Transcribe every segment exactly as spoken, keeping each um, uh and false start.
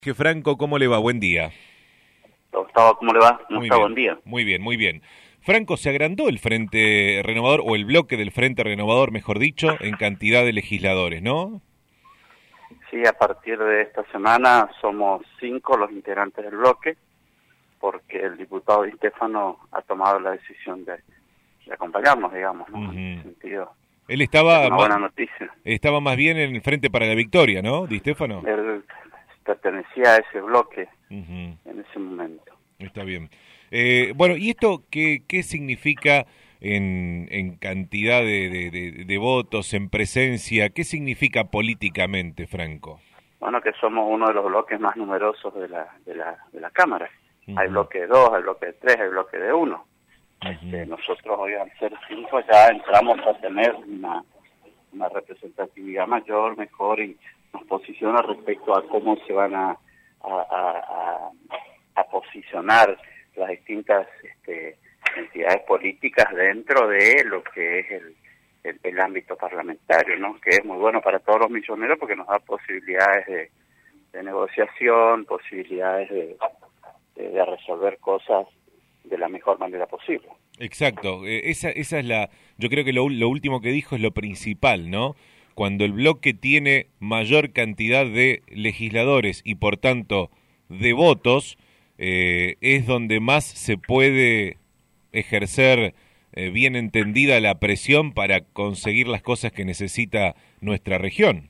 Que Franco, ¿cómo le va? Buen día. Gustavo, ¿cómo le va? ¿Cómo Muy está? bien, Buen día. muy bien, muy bien. Franco, se agrandó el Frente Renovador, o el bloque del Frente Renovador, mejor dicho, en cantidad de legisladores, ¿no? Sí, a partir de esta semana somos cinco los integrantes del bloque, porque el diputado Di Stéfano ha tomado la decisión de, de acompañarnos, digamos, ¿no? Uh-huh. En ese sentido, Él estaba, es una ma- buena noticia. estaba más bien en el Frente para la Victoria, ¿no, Di Stéfano? Él pertenecía a ese bloque Uh-huh. en ese momento. Está bien. Eh, bueno, ¿y esto qué, qué significa en, en cantidad de, de, de, de votos, en presencia? ¿Qué significa políticamente, Franco? Bueno, que somos uno de los bloques más numerosos de la de la, de la Cámara. Uh-huh. Hay bloque de dos, hay bloque de tres, hay bloque de uno. Uh-huh. Este, nosotros hoy al ser cinco ya entramos a tener una, una representatividad mayor, mejor, y nos posiciona respecto a cómo se van a, a, a, a, a posicionar las distintas este, entidades políticas dentro de lo que es el, el, el ámbito parlamentario, ¿no? Que es muy bueno para todos los misioneros porque nos da posibilidades de, de negociación, posibilidades de, de, de resolver cosas de la mejor manera posible. Exacto, eh, esa, esa es la, yo creo que lo, lo último que dijo es lo principal, ¿no? Cuando el bloque tiene mayor cantidad de legisladores y por tanto de votos, eh, es donde más se puede ejercer eh, bien entendida la presión para conseguir las cosas que necesita nuestra región.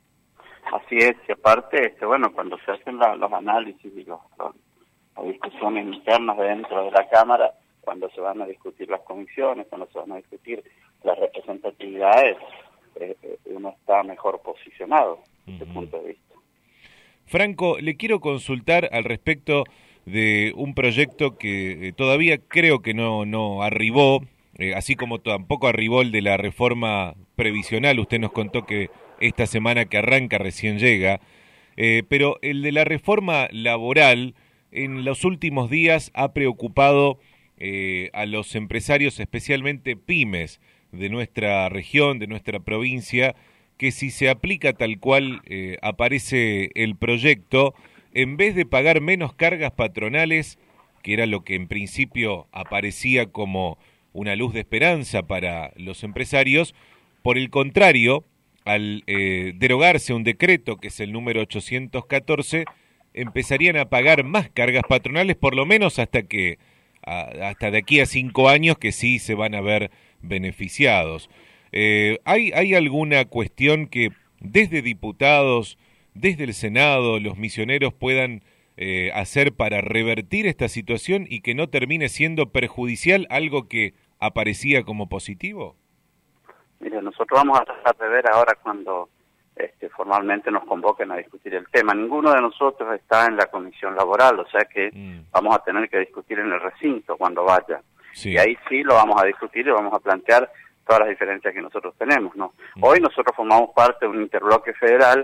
Así es, y aparte, este, bueno, cuando se hacen la, los análisis y los, los, las discusiones internas dentro de la Cámara, cuando se van a discutir las comisiones, cuando se van a discutir las representatividades, eh, uno está mejor posicionado desde ese punto de vista. Franco, le quiero consultar al respecto de un proyecto que eh, todavía creo que no, no arribó, eh, así como tampoco arribó el de la reforma previsional. Usted nos contó que esta semana que arranca recién llega, eh, pero el de la reforma laboral en los últimos días ha preocupado eh, a los empresarios, especialmente pymes de nuestra región, de nuestra provincia, que si se aplica tal cual eh, aparece el proyecto, en vez de pagar menos cargas patronales, que era lo que en principio aparecía como una luz de esperanza para los empresarios, por el contrario, al eh, derogarse un decreto, que es el número ochocientos catorce, empezarían a pagar más cargas patronales, por lo menos hasta que a, hasta de aquí a cinco años, que sí se van a ver beneficiados. Eh, ¿hay, ¿Hay alguna cuestión que desde diputados, desde el Senado, los misioneros puedan eh, hacer para revertir esta situación y que no termine siendo perjudicial algo que aparecía como positivo? Mire, nosotros vamos a tratar de ver ahora cuando este, formalmente nos convoquen a discutir el tema. Ninguno de nosotros está en la comisión laboral, o sea que mm. vamos a tener que discutir en el recinto cuando vaya. Sí. Y ahí sí lo vamos a discutir y vamos a plantear todas las diferencias que nosotros tenemos, ¿no? Mm. Hoy nosotros formamos parte de un interbloque federal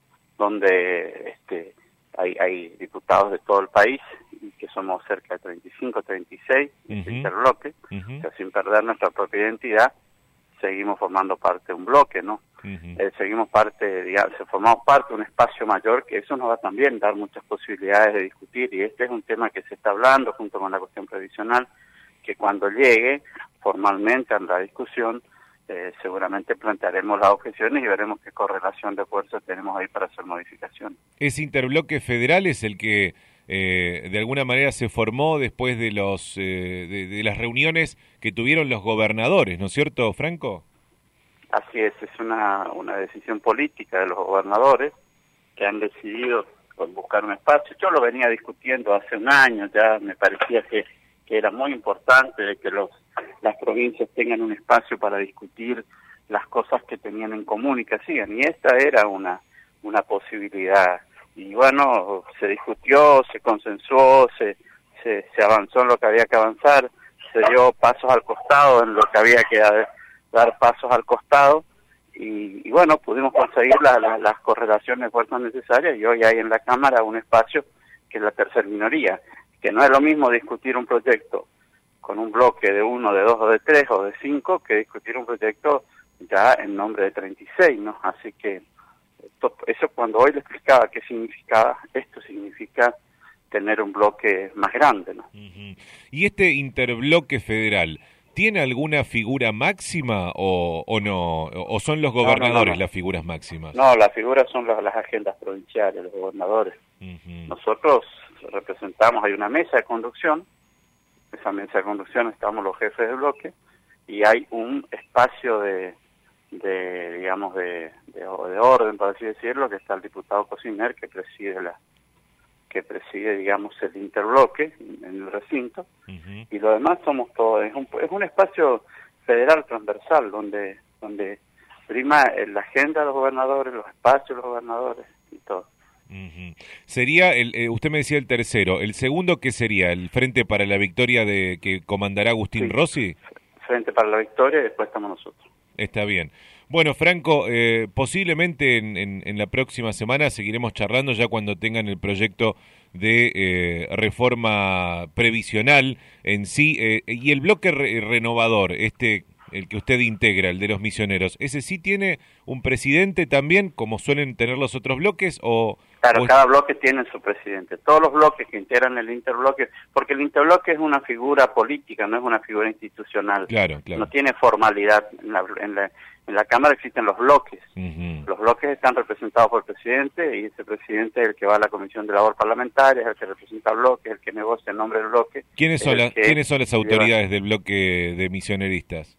donde este, hay, hay diputados de todo el país, y que somos cerca de treinta y cinco, treinta y seis, uh-huh. este interbloque, uh-huh. o sea, sin perder nuestra propia identidad, seguimos formando parte de un bloque, ¿no? Uh-huh. Eh, seguimos parte, digamos, formamos parte de un espacio mayor, que eso nos va también a dar muchas posibilidades de discutir, y este es un tema que se está hablando junto con la cuestión previsional, que cuando llegue formalmente a la discusión, eh, seguramente plantearemos las objeciones y veremos qué correlación de fuerzas tenemos ahí para hacer modificaciones. ¿Ese interbloque federal es el que eh, de alguna manera se formó después de los eh, de, de las reuniones que tuvieron los gobernadores, ¿no es cierto, Franco? Así es, es una, una decisión política de los gobernadores que han decidido buscar un espacio. Yo lo venía discutiendo hace un año, ya me parecía que, que era muy importante de que los las provincias tengan un espacio para discutir las cosas que tenían en común y que hacían, y esta era una una posibilidad. Y bueno, se discutió, se consensuó, se, se, se avanzó en lo que había que avanzar, se dio pasos al costado en lo que había que dar pasos al costado, y, y bueno, pudimos conseguir la, la, las correlaciones de fuerzas necesarias, y hoy hay en la Cámara un espacio que es la tercera minoría, que no es lo mismo discutir un proyecto con un bloque de uno, de dos o de tres o de cinco, que discutir un proyecto ya en nombre de treinta y seis, ¿no? Así que esto, eso cuando hoy le explicaba qué significaba, esto significa tener un bloque más grande, ¿no? Uh-huh. ¿Y este interbloque federal tiene alguna figura máxima o, o no? ¿O son los gobernadores no, no, no, no. las figuras máximas? No, las figuras son las, las agendas provinciales, los gobernadores. Uh-huh. Nosotros representamos, hay una mesa de conducción, esa mesa de conducción estamos los jefes de bloque, y hay un espacio de, de digamos, de, de, de orden, por así decirlo, que está el diputado Cosiner, que preside la que preside, digamos, el interbloque en el recinto, uh-huh. y lo demás somos todos, es un, es un espacio federal transversal, donde donde prima la agenda de los gobernadores, los espacios de los gobernadores, y todo. Uh-huh. Sería, el, eh, usted me decía el tercero, ¿el segundo qué sería? ¿El Frente para la Victoria de que comandará Agustín sí. Rossi? Frente para la Victoria y después estamos nosotros. Está bien. Bueno, Franco, eh, posiblemente en, en, en la próxima semana seguiremos charlando ya cuando tengan el proyecto de eh, reforma previsional en sí. Eh, y el bloque re renovador, este, el que usted integra, el de los misioneros, ¿ese sí tiene un presidente también, como suelen tener los otros bloques? o Claro, o... cada bloque tiene su presidente. Todos los bloques que integran el interbloque, porque el interbloque es una figura política, no es una figura institucional. Claro, claro. No tiene formalidad. En la, en la, en la Cámara existen los bloques. Uh-huh. Los bloques están representados por el presidente, y ese presidente es el que va a la Comisión de Labor Parlamentaria, es el que representa el bloque, es el que negocia el nombre del bloque. ¿Quiénes son, las, ¿quiénes son las autoridades lleva... del bloque de misioneristas?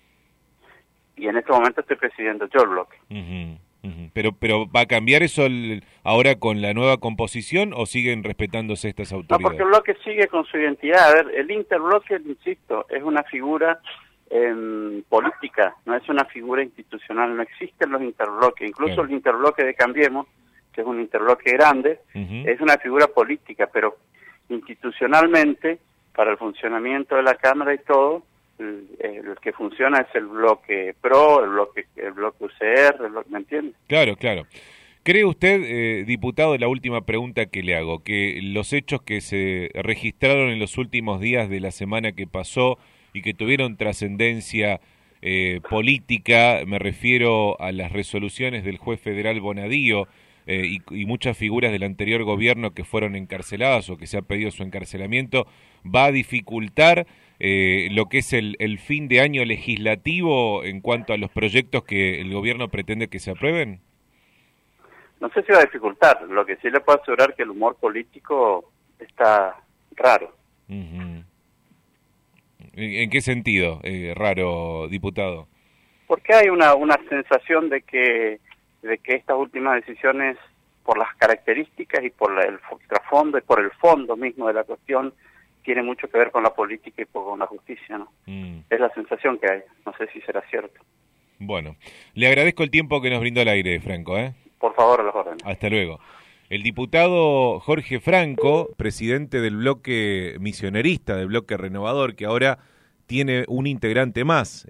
Y en este momento estoy presidiendo yo el bloque. Uh-huh. Uh-huh. Pero pero ¿va a cambiar eso el, ahora con la nueva composición o siguen respetándose estas autoridades? No, porque el bloque sigue con su identidad. A ver, el interbloque, insisto, es una figura eh, política, no es una figura institucional, no existen los interbloques. Incluso claro. el interbloque de Cambiemos, que es un interbloque grande, uh-huh. es una figura política, pero institucionalmente, para el funcionamiento de la Cámara y todo, El, el que funciona es el bloque PRO, el bloque el bloque U C R, el bloque, ¿me entiende? Claro, claro. ¿Cree usted, eh, diputado, la última pregunta que le hago, que los hechos que se registraron en los últimos días de la semana que pasó y que tuvieron trascendencia eh, política, me refiero a las resoluciones del juez federal Bonadío eh, y, y muchas figuras del anterior gobierno que fueron encarceladas o que se ha pedido su encarcelamiento, va a dificultar Eh, lo que es el, el fin de año legislativo en cuanto a los proyectos que el gobierno pretende que se aprueben? No sé si va a dificultar, lo que sí le puedo asegurar que el humor político está raro. Uh-huh. ¿En, ¿En qué sentido, eh, raro, diputado? Porque hay una, una sensación de que, de que estas últimas decisiones, por las características y por la, el trasfondo y por el fondo mismo de la cuestión, tiene mucho que ver con la política y con la justicia, ¿no? Mm. Es la sensación que hay, no sé si será cierto. Bueno, le agradezco el tiempo que nos brindó al aire, Franco, ¿eh? Por favor, a los órdenes. Hasta luego. El diputado Jorge Franco, presidente del bloque misionerista, del bloque renovador, que ahora tiene un integrante más.